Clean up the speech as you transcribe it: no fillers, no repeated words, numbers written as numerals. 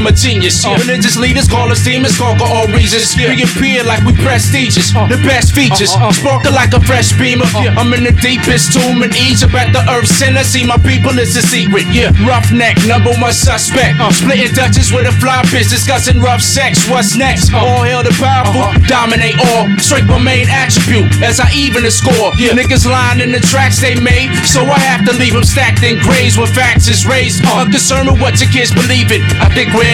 I'm a genius. Religious leaders call us demons, conquer all reasons. We appear like we prestigious, the best features, sparkle like a fresh beamer. I'm in the deepest tomb in Egypt at the earth center. See my people, it's a secret. Roughneck, number one suspect. Splitting Dutches with a fly bitch, discussing rough sex. What's next? All hail the powerful, dominate all. Strike my main attribute as I even the score. Niggas lying in the tracks they made, so I have to leave them stacked in graves where facts is raised. Unconcerned with what your kids believe in. I think we're